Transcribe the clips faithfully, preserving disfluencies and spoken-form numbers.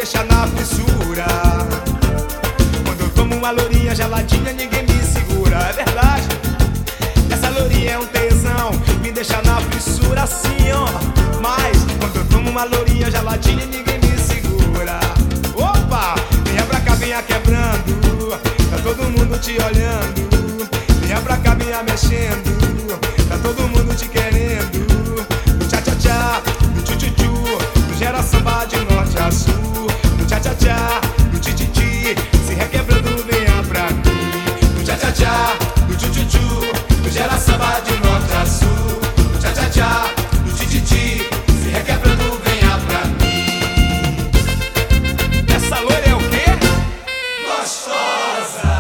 deixa na fissura. Quando eu tomo uma lourinha geladinha, ninguém me segura. É verdade, essa lourinha é um tesão, me deixa na fissura assim, ó. Mas quando eu tomo uma lourinha geladinha, ninguém me segura. Opa, venha pra cá, venha quebrando, tá todo mundo te olhando. Venha pra cá, venha mexendo, tá todo mundo te querendo. No tchá-tchá-tchá, no tchu-tchu-tchu, no gera samba de norte a sul. No tchá-tchá-tchá, no ti-ti-ti, se requebrando, venha pra mim. No tchá-tchá-tchá, no tchu-tchu-tchu, no gera samba de norte a sul. No tchá-tchá-tchá, no ti-ti-ti, se requebrando, venha pra mim. Essa loira é o quê? Gostosa!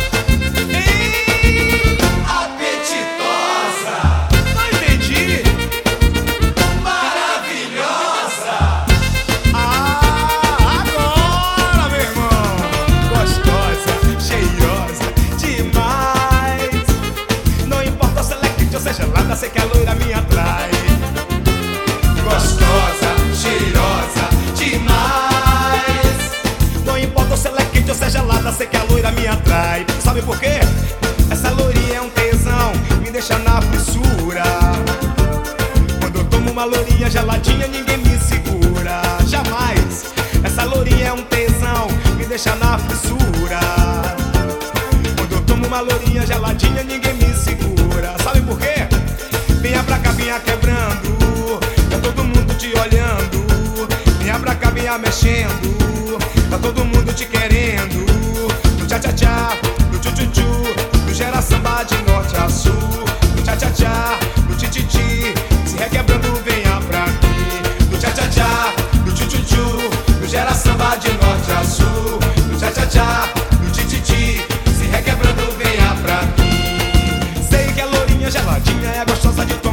Sei que a loira me atrai. Gostosa, cheirosa, demais. Não importa se ela é quente ou se é gelada, sei que a loira me atrai. Sabe por quê? Essa loirinha é um tesão, me deixa na fissura. Quando eu tomo uma lourinha geladinha, ninguém me segura. Jamais. Essa loirinha é um tesão, me deixa na fissura. Quando eu tomo uma lourinha geladinha, ninguém me segura. Sabe por quê? Venha pra cá, venha quebrando, tá todo mundo te olhando. Venha pra cá, venha mexendo, tá todo mundo te querendo. No tchá-tchá-tchá, no tchu-tchu-tchu, no gera samba de norte a sul. No tchá-tchá-tchá, no ti-ti-ti, se requebrando, venha pra mim. No tchá-tchá-tchá, no tchu-tchu-tchu, no gera samba de norte a sul. No tchá-tchá-tchá, no ti-ti-ti, se requebrando, venha pra mim. Sei que a lourinha geladinha é gostosa de todos.